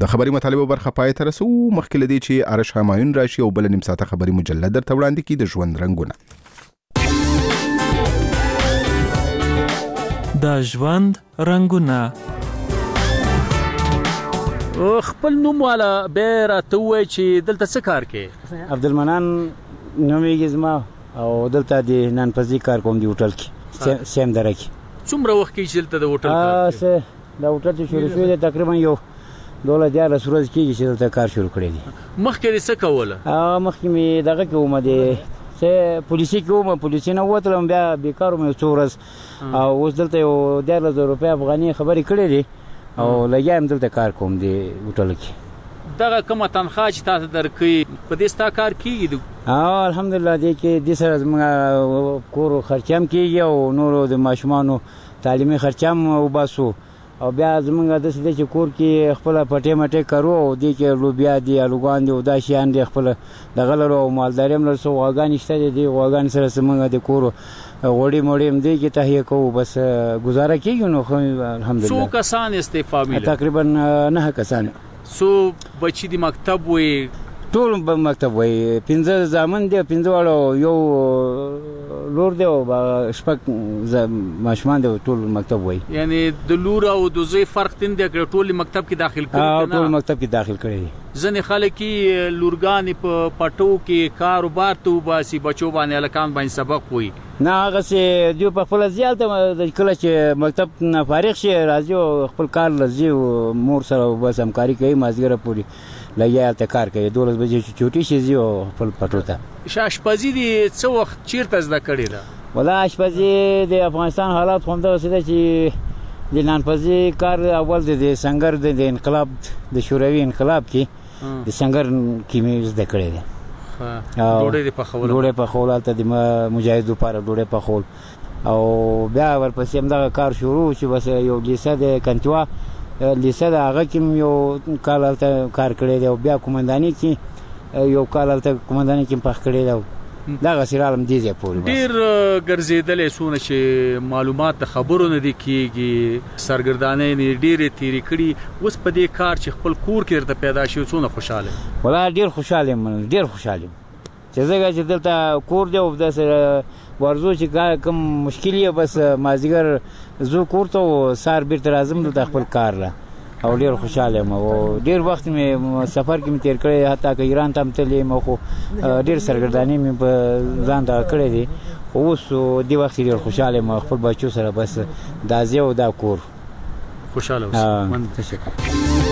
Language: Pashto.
د خبري مطالبه برخه پای ته رسو. مخکې لدی چې ارش همایون راشي او بل نیم ساعته خبري مجله درته وړاندې کړي د ژوند رنگونه. د ژوند رنگونه خپل نوم والا به راته ووایي چې دلته څه کار کوې؟ عبدالمنان نومیږي زما او دلته د نانپزي کار کوم دی هوټل کې سیم دره کې. څومره وخت کې چې دلته د هوټل کار کوې؟ د هوټل چې شروع شوی دی تقریبا یو 12-13 ورځې کېږي چې دلته کار شروع کړی دی. مخکې دې څه کوله؟ مخکې مې دغه کې وم د پولیسي کې وم، پولیسي نه ووتلم، بیا بیکار وم یو څو ورځ او اوس دلته یو 14,000 روپۍ افغاني خبرې کړې دي او لګیا یم دلته کار کوم دی هوټل کې. دغه کومه تنخواه چې تاسو درکوي په دې ستا کار کېږي؟ الحمدلله دې کې دې سره زموږ کور خرچه هم کېږي او نورو د ماشومانو تعلیمي خرچه هم وباسو او بیا زمونږ داسې دی چې کور کې خپله پټې مټې کرو او دې کې لوبیا دي الوګان دي او دا شیان دي خپله دغه لرو او مالداري هم لرو. څو غواګانې شته دي، دې غواګانې سره زمونږ د کور غوړي موړي هم دې کې تهیه کوو، بس ګزاره کېږي. نو ښه الحمدلله. څو کسان یې ستا فامیل؟ تقریبا 9 کسان. څو بچي د مکتب وي؟ ټول مکتب وای، 15 زامن دي، 15 واړو یو لور دی او 6 ماشومان دي، ټول مکتب وای. یعنی د لور او د زوی فرق تین دی کړ؟ ټول مکتب کې داخل کړي؟ ټول مکتب کې داخل کړي. ځنې خلک لورګانې په پټو کې کاروبار ته وباسي، بچو باندې هلکان باندې سبق وایي؟ نه، هغسې دوی په خپله ځي هلته کله چې مکتب نه فارغ شي راځي او خپل کار لځي او مور سره بس همکاري کوي مازدیګره پورې لګیا هلته کار کوي. 12 بجې چې چوټي شي ځي او خپل پټو ته. اشپزي دې څه وخت چېرته زده کړې ده؟ والله اشپزي د افغانستان حالات خو همدغسې ده چې د نانپزي کار اول د سنګر د انقلاب د شوروي انقلاب کې د سنګر کې مې زده کړی دی. ډوډۍ دې پخول؟ ډوډۍ پخول هلته د مجاهدو لپاره ډوډۍ پخول او بیا ورپسې همدغه کار شروع چې بس یو لیسه د کنتوا لیسه د هغه کې یو کال هلته کار کړی دی او بیا قومنداني کې یو کال هلته قومنداني کې پخ کړی دی. دغسې رالم دې ځای پورې. ډېر ګرځېدلی څونه چې معلومات د خبرو نه دي کېږي، سرګردانۍ نه ډېرې تېرې کړي. اوس په دې کار چې خپل کور کې درته پیدا شي څونه خوشحاله یې؟ والله ډېر خوشحاله یم، ډېر خوشحاله یم چې ځکه چې دلته کور دی او داسې ورځو چې کوم مشکل یې بس مازدیګر زه کور ته او سهار بېرته راځم دلته خپل کار له او ډېر خوشحاله یم او ډېر وخت مې سفر کې مې تېر کړی، حتی که ایران ته هم تللی یم خو ډېر سرګرداني مې په ځان دغه کړی دی. خو اوس دې وخت ډېر خوشحاله یم خپل بچو سره، بس دا ځای او دا کور. خوشحاله اوسه. تشکر.